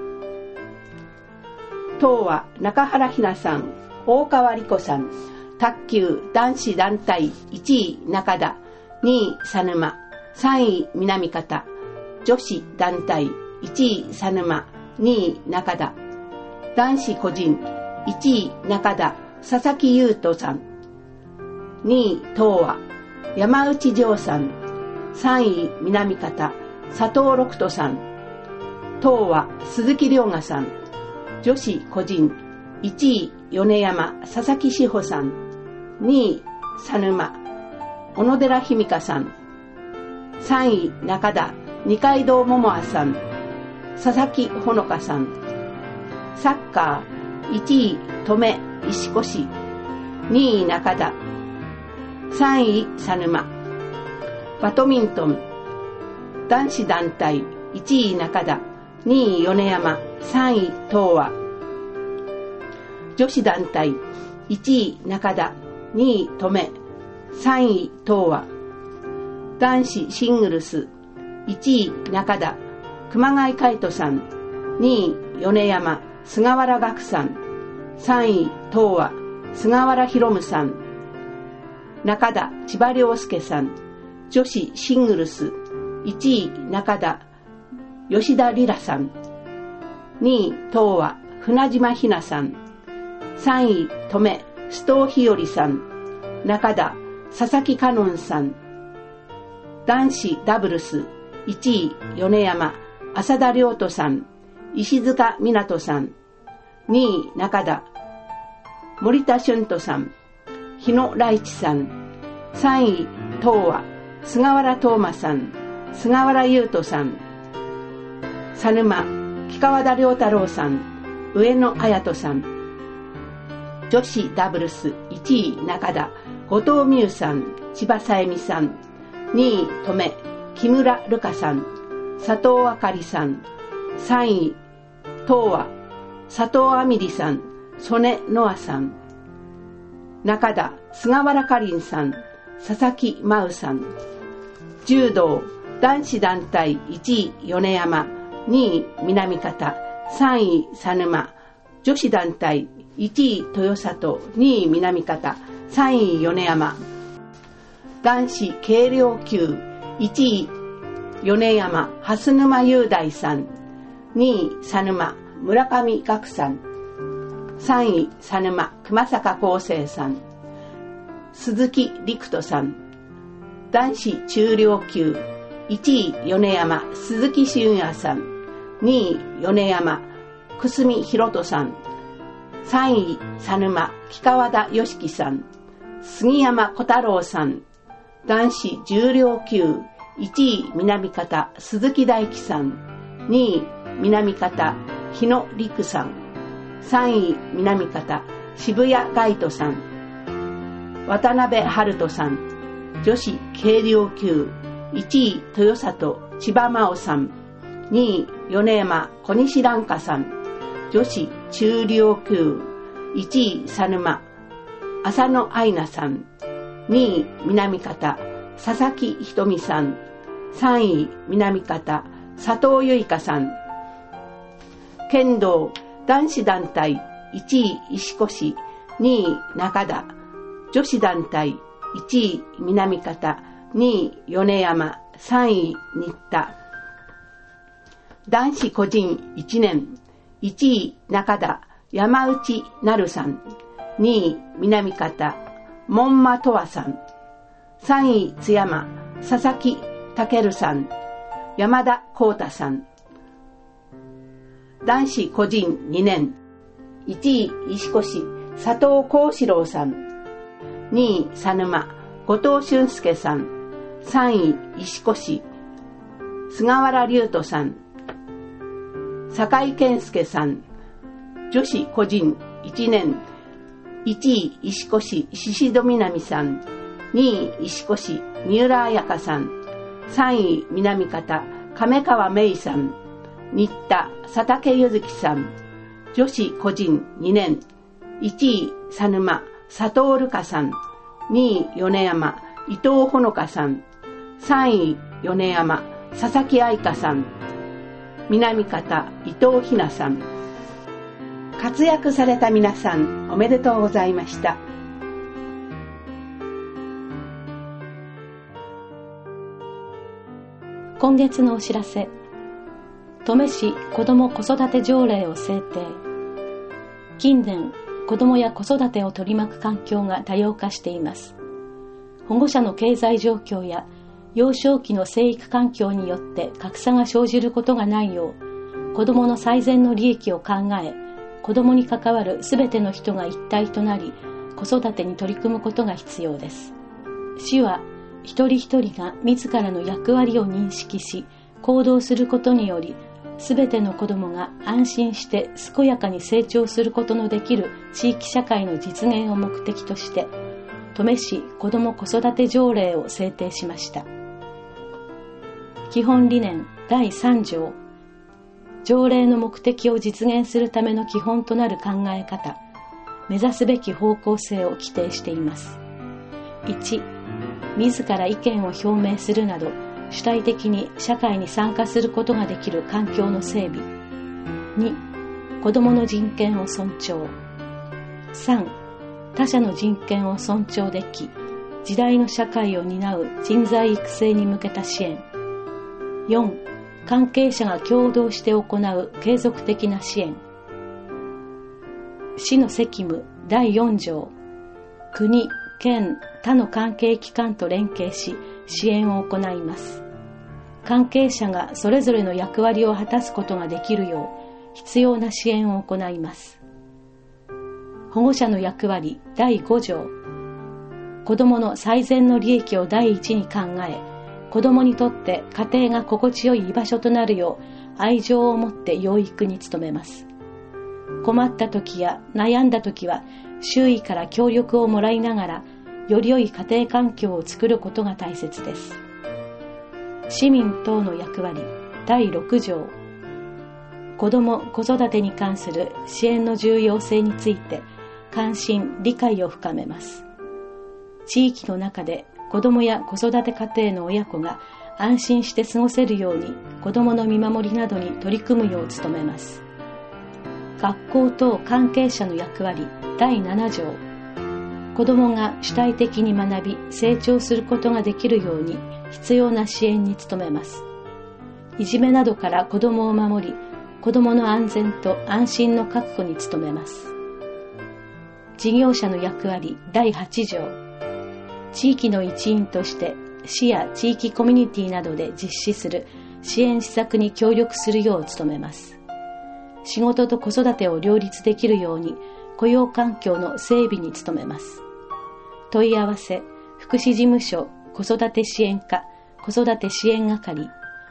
東和中原ひなさん、大川理子さん。卓球男子団体1位中田、2位佐沼、3位南方。女子団体1位佐沼、2位中田。男子個人1位中田佐々木優斗さん、2位東和山内丈さん、3位南方佐藤六斗さん。東和鈴木亮雅さん。女子個人1位米山佐々木志保さん、2位佐沼小野寺ひみかさん。3位中田二階堂桃愛さん、佐々木ほのかさん。サッカー1位登米石越、2位中田、3位佐沼。バドミントン男子団体1位中田、2位米山、3位東和。女子団体1位中田、2位登米、3位東和。男子シングルス1位中田熊谷海人さん、2位米山菅原岳さん、3位東和菅原博夢さん。中田千葉良介さん。女子シングルス1位中田吉田リラさん、2位東和船島ひなさん、3位登米須藤日和さん。中田佐々木香音さん。男子ダブルス1位米山浅田亮斗さん、石塚湊さん。2位中田森田俊斗さん、日野来地さん。3位東和菅原東馬さん、菅原優斗さん。佐沼木川田良太郎さん、上野彩人さん。女子ダブルス1位中田後藤美優さん、千葉さえみさん。2位登米木村瑠香さん、佐藤あかりさん。3位東和佐藤あみりさん、曽根ノアさん。中田菅原かりんさん、佐々木真央さん。柔道男子団体1位米山、2位南方、3位佐沼。女子団体1位豊里、2位南方、3位米山。男子軽量級1位米山蓮沼雄大さん、2位佐沼村上岳さん。3位佐沼熊坂康生さん、鈴木陸斗さん。男子中量級1位米山鈴木俊也さん、2位米山久住博人さん。3位佐沼木川田良樹さん、杉山小太郎さん。男子重量級1位南方鈴木大樹さん、2位南方日野陸さん。3位南方渋谷海人さん、渡辺春人さん。女子軽量級1位豊里千葉真央さん、2位米山小西蘭香さん。女子中量級1位佐沼浅野愛菜さん、2位南方佐々木ひとみさん。3位南方佐藤由香さん。剣道男子団体1位石越、2位中田。女子団体1位南方、2位米山、3位新田。男子個人1年1位中田山内なるさん、2位南方門馬とわさん。3位津山佐々木健さん、山田光太さん。男子個人2年1位石越佐藤幸四郎さん、2位佐沼後藤俊介さん。3位石越菅原龍斗さん、酒井健介さん。女子個人1年1位石越宍戸南さん、 2位石越三浦彩香さん、3位南方亀川芽衣さん、新田佐竹ゆずきさん、女子個人2年、1位佐沼佐藤瑠香さん、2位米山伊藤ほのかさん、3位米山佐々木愛香さん、南方伊藤ひなさん。活躍された皆さんおめでとうございました。 今月のお知らせ。登米市子ども子育て条例を制定。近年、子どもや子育てを取り巻く環境が多様化しています。保護者の経済状況や幼少期の生育環境によって格差が生じることがないよう、子どもの最善の利益を考え、子どもに関わるすべての人が一体となり、子育てに取り組むことが必要です。市は、一人一人が自らの役割を認識し、行動することにより、すべての子どもが安心して健やかに成長することのできる地域社会の実現を目的として、登米市子ども子育て条例を制定しました。基本理念第3条。条例の目的を実現するための基本となる考え方、目指すべき方向性を規定しています。1、自ら意見を表明するなど、主体的に社会に参加することができる環境の整備。2、子どもの人権を尊重。3、他者の人権を尊重でき、時代の社会を担う人材育成に向けた支援。4、関係者が共同して行う継続的な支援。市の責務第4条。国、県、他の関係機関と連携し、支援を行います。関係者がそれぞれの役割を果たすことができるよう、必要な支援を行います。保護者の役割第5条。子どもの最善の利益を第一に考え、子どもにとって家庭が心地よい居場所となるよう愛情を持って養育に努めます。困った時や悩んだ時は周囲から協力をもらいながらより良い家庭環境を作ることが大切です。市民等の役割第6条。子ども・子育てに関する支援の重要性について関心・理解を深めます。地域の中で子どもや子育て家庭の親子が安心して過ごせるように子どもの見守りなどに取り組むよう努めます。学校等関係者の役割第7条。子どもが主体的に学び成長することができるように必要な支援に努めます。いじめなどから子どもを守り、子どもの安全と安心の確保に努めます。事業者の役割第8条。地域の一員として市や地域コミュニティなどで実施する支援施策に協力するよう努めます。仕事と子育てを両立できるように雇用環境の整備に努めます。問い合わせ福祉事務所子育て支援課子育て支援係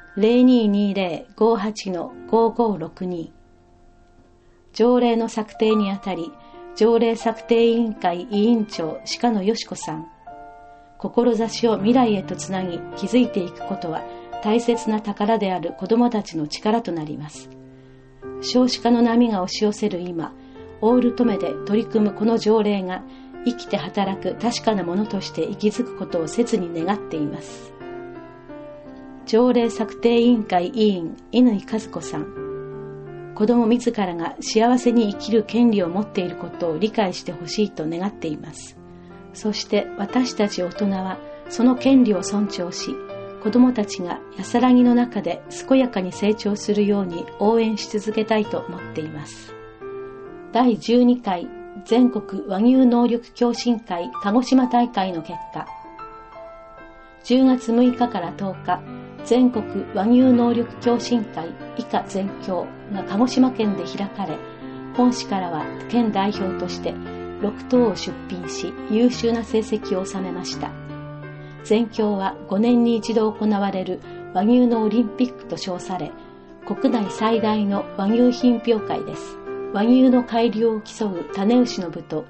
0220-58-5562。 条例の策定にあたり条例策定委員会委員長鹿野よし子さん。志を未来へとつなぎ築いていくことは大切な宝である子どもたちの力となります。少子化の波が押し寄せる今、オールトメで取り組むこの条例が生きて働く確かなものとして息づくことを切に願っています。条例策定委員会委員乾和子さん。子ども自らが幸せに生きる権利を持っていることを理解してほしいと願っています。そして私たち大人はその権利を尊重し、子どもたちが安らぎの中で健やかに成長するように応援し続けたいと思っています。第12回全国和牛能力共進会鹿児島大会の結果、10月6日から10日、全国和牛能力共進会以下全共が鹿児島県で開かれ、本市からは県代表として6頭を出品し優秀な成績を収めました。全共は5年に一度行われる和牛のオリンピックと称され、国内最大の和牛品評会です。和牛の改良を競う種牛の部と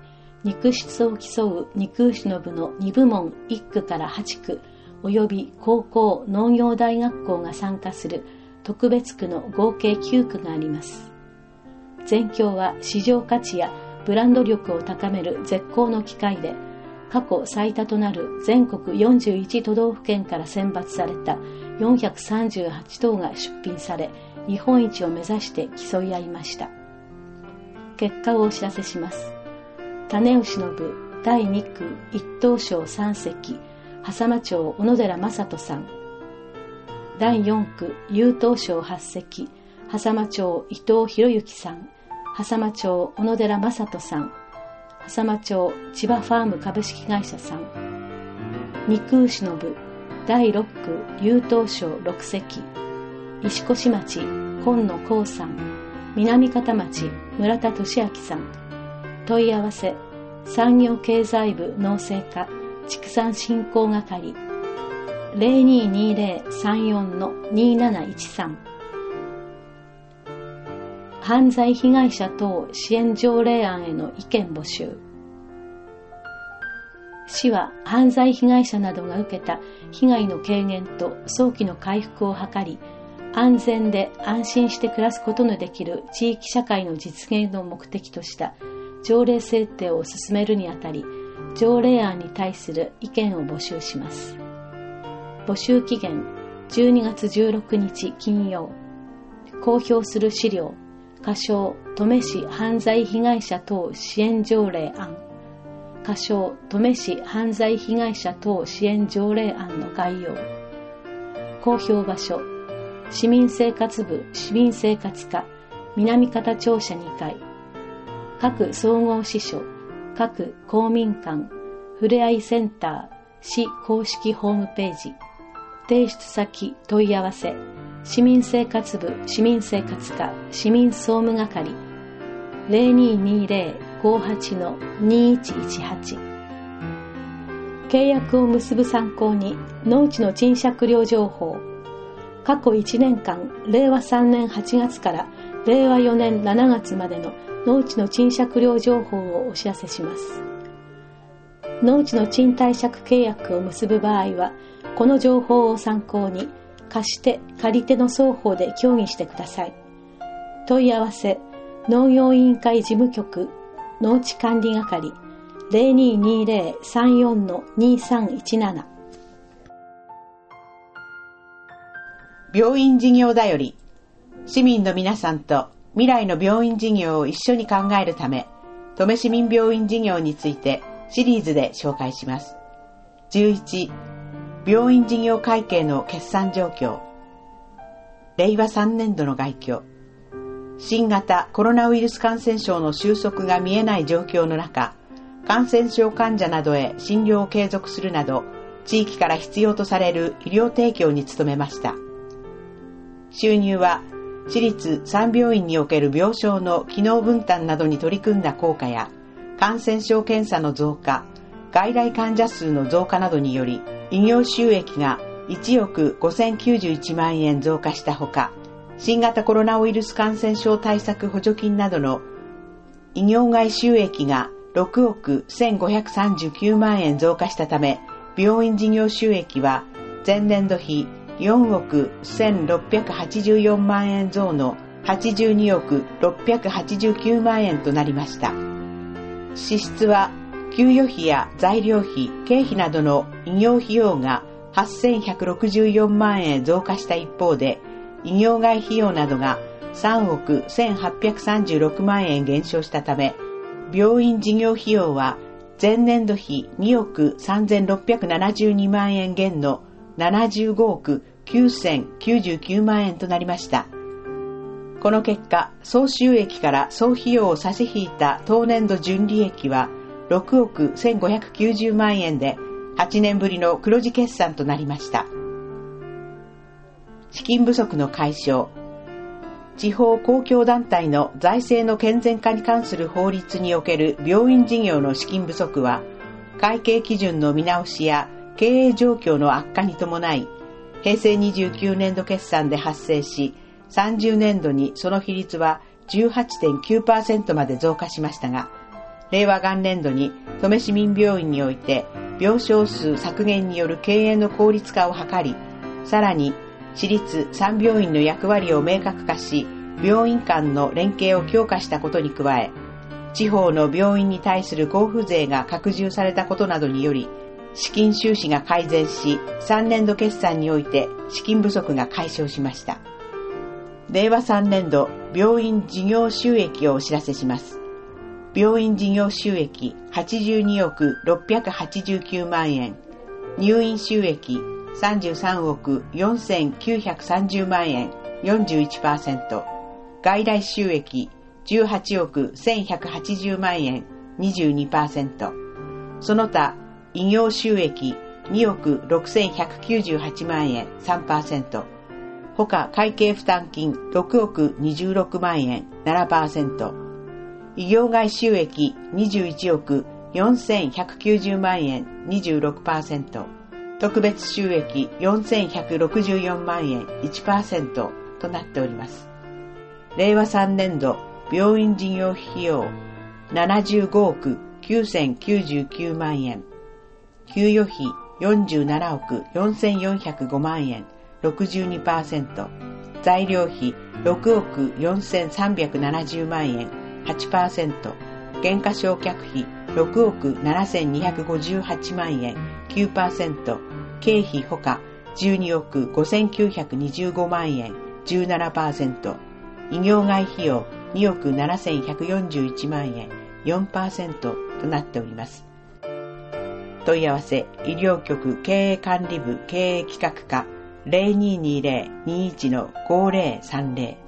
肉質を競う肉牛の部の2部門1区から8区及び高校農業大学校が参加する特別区の合計9区があります。全共は市場価値やブランド力を高める絶好の機会で、過去最多となる全国41都道府県から選抜された438頭が出品され、日本一を目指して競い合いました。結果をお知らせします。種牛の部第2区1等賞3席、笠間町小野寺正人さん。第4区優等賞8席、笠間町伊藤博之さん。笠間町小野寺正人さん。笠間町千葉ファーム株式会社さん。肉牛の部第6区優等賞6席、石越町今野光さん。南方町村田俊明さん。問い合わせ産業経済部農政課畜産振興係 022034-2713。犯罪被害者等支援条例案への意見募集。市は犯罪被害者などが受けた被害の軽減と早期の回復を図り、安全で安心して暮らすことのできる地域社会の実現の目的とした条例制定を進めるにあたり、条例案に対する意見を募集します。募集期限12月16日金曜。公表する資料仮称登米市犯罪被害者等支援条例案、仮称登米市犯罪被害者等支援条例案の概要。公表場所市民生活部市民生活課南方庁舎2階。各総合支所、各公民館、ふれあいセンター、市公式ホームページ。提出先問い合わせ市民生活部市民生活課市民総務係 0220-58-2118。契約を結ぶ参考に農地の賃借料情報。過去1年間令和3年8月から令和4年7月までの農地の賃借料情報をお知らせします。農地の賃貸借契約を結ぶ場合は、この情報を参考に貸し手借り手の双方で協議してください。問い合わせ農業委員会事務局農地管理係 0220-34-2317。 病院事業だより、市民の皆さんと未来の病院事業を一緒に考えるため、登米市民病院事業についてシリーズで紹介します。11、病院事業会計の決算状況。令和3年度の概況。新型コロナウイルス感染症の収束が見えない状況の中、感染症患者などへ診療を継続するなど、地域から必要とされる医療提供に努めました。収入は、市立3病院における病床の機能分担などに取り組んだ効果や、感染症検査の増加、外来患者数の増加などにより、医療収益が1億5091万円増加したほか、新型コロナウイルス感染症対策補助金などの医療外収益が6億1539万円増加したため、病院事業収益は前年度比4億1684万円増の82億689万円となりました。支出は給与費や材料費、経費などの医療費用が8164万円増加した一方で、医療外費用などが3億1836万円減少したため、病院事業費用は前年度比2億3672万円減の75億9099万円となりました。この結果、総収益から総費用を差し引いた当年度純利益は6億1590万円で8年ぶりの黒字決算となりました。資金不足の解消。地方公共団体の財政の健全化に関する法律における病院事業の資金不足は、会計基準の見直しや経営状況の悪化に伴い、平成29年度決算で発生し、30年度にその比率は 18.9% まで増加しましたが、 令和元年度に登米市民病院において病床数削減による経営の効率化を図り、さらに市立3病院の役割を明確化し、病院間の連携を強化したことに加え、地方の病院に対する交付税が拡充されたことなどにより、資金収支が改善し、3年度決算において資金不足が解消しました。令和3年度病院事業収益をお知らせします。病院事業収益82億689万円、入院収益33億4930万円 41%、外来収益18億1180万円 22%、その他医業収益2億6198万円 3%、他会計負担金6億26万円 7%、医業外収益21億4190万円 26%、特別収益4164万円 1% となっております。令和3年度病院事業費用75億9099万円、給与費47億4405万円 62%、材料費6億4370万円 8%、減価償却費6億7258万円 9%、経費ほか12億5925万円 17%、医業外費用2億7141万円 4% となっております。問い合わせ医療局経営管理部経営企画課 0220-21-5030